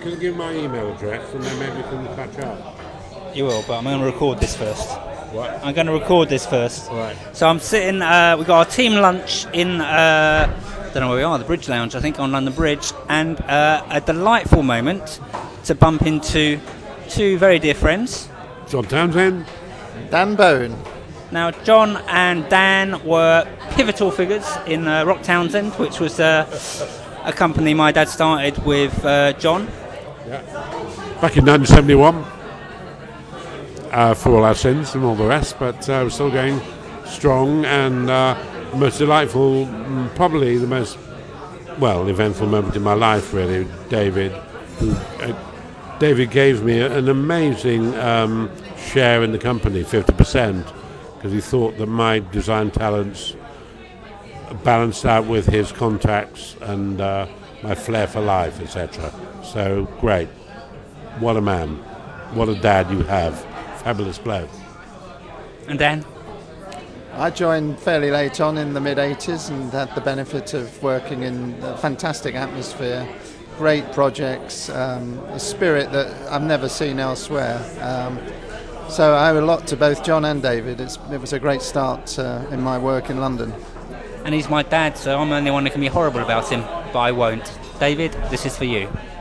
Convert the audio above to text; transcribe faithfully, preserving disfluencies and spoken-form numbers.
can I give my email address and then maybe we can catch up? You will, but I'm going to record this first. What? I'm going to record this first. Right. So I'm sitting, uh, we've got our team lunch in, uh, I don't know where we are, the Bridge Lounge, I think, on London Bridge, and uh, a delightful moment to bump into two very dear friends. John Townsend. Dan Bone. Now, John and Dan were pivotal figures in uh, Rock Townsend, which was uh, a company my dad started with uh, John. Yeah. Back in nineteen seventy-one. Uh, for all our sins and all the rest, but uh, we're still going strong, and uh, the most delightful, mm, probably the most, well, eventful moment in my life, really, David. Who, uh, David gave me an amazing um, share in the company, fifty percent, because he thought that my design talents balanced out with his contacts and uh, my flair for life, et cetera. So, great. What a man. What a dad you have. Fabulous bloke. And Dan? I joined fairly late on in the mid-eighties and had the benefit of working in a fantastic atmosphere, great projects, um, a spirit that I've never seen elsewhere. Um, so I owe a lot to both John and David. It's, it was a great start uh, in my work in London. And he's my dad, so I'm the only one who can be horrible about him, but I won't. David, this is for you.